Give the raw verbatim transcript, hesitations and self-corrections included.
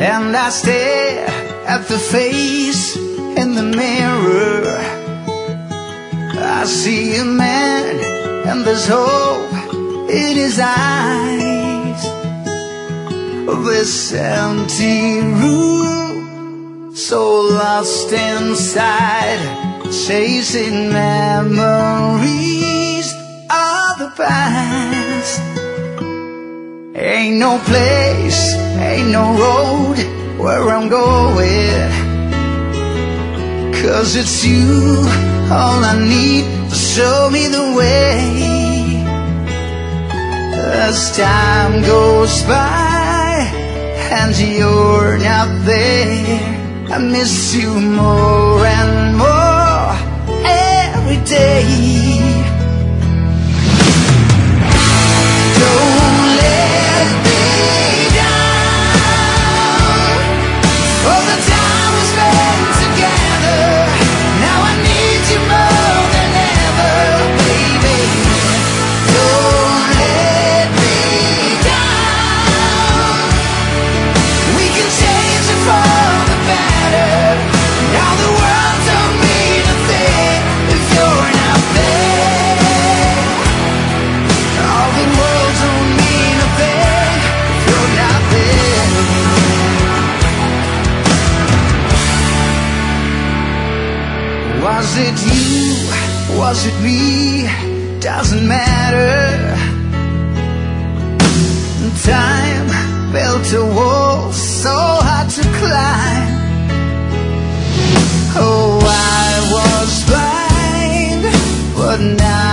and I stare at the face in the mirror. I see a man and there's hope in his eyes. This empty room, so lost inside, chasing memories of the past. Ain't no place, ain't no road where I'm going, 'cause it's you, all I need to show me the way. As time goes by and you're not there, I miss you more and more every day. Don't let me down. All the time we spent together, now I need you more than ever, baby. Don't let me down. We can change it for the better. Now the world don't mean a thing if you're not there. All the world don't mean a thing if you're not there. Was it you? Was it me? Doesn't matter. Time built a wall so hard to climb. Oh, I was blind, but now